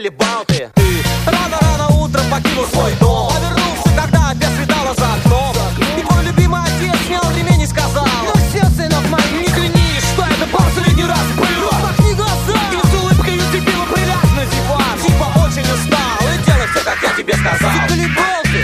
заколебал ты. Рано-рано утром покинул свой дом, повернулся, когда опять светало за окном. И твой любимый отец снял ремень и сказал: ну все, сынок мой, не клянись, что это последний раз было. Махни глаза и с улыбкой утепила приляг на диван. Типа очень устал и делай все, как я тебе сказал. Заколебал ты.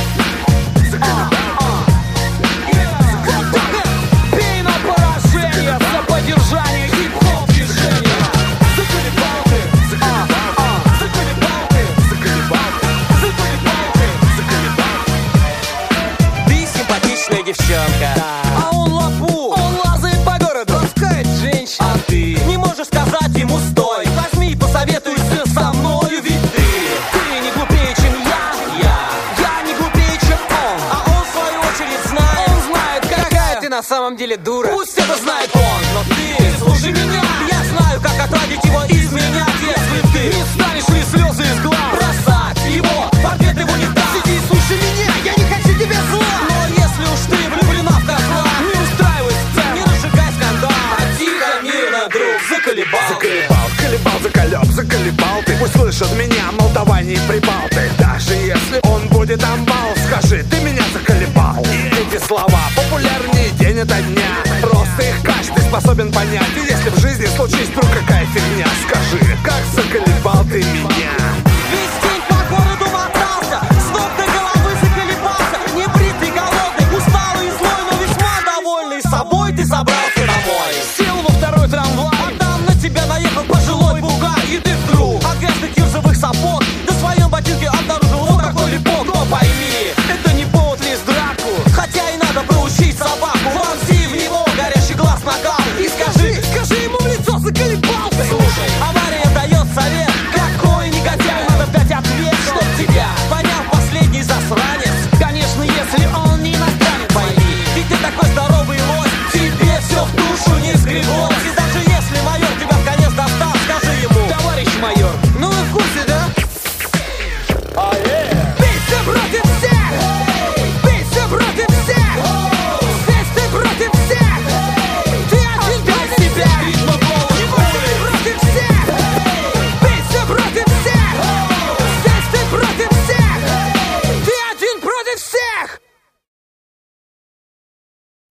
Пей на поражение за поддержание хип-хоп движения. Заколебал ты. Заколебал ты. Заколебал ты. Заколебал ты. Ты симпатичная девчонка, а он лапу. Он лазает по городу, ласкает женщин. А ты не можешь сказать ему стой. Возьми и посоветуйся со мною, ведь ты не глупее, чем я не глупее, чем он. А он в свою очередь знает. Он знает, какая ты на самом деле дура. Пусть это знает он, но ты слушай меня. Я знаю, как отрадить его изменять, если ты не станешь ли слезы из глаз бросать его в ответ его не даст. Сиди и слушай меня, я не хочу тебе зла. Но если уж ты влюблена в козла, не устраивай сцен, не разжигай скандал, а тихо, мирно, друг, заколебал. Заколебал, колебал, заколеб, заколебал ты. Пусть слышат меня, мол, давай не прибал ты. Даже если он будет амбал, скажи, ты меня заколебал. И эти слова популярнее день ото дня. Просто их каждый способен понять. И если в жизни случись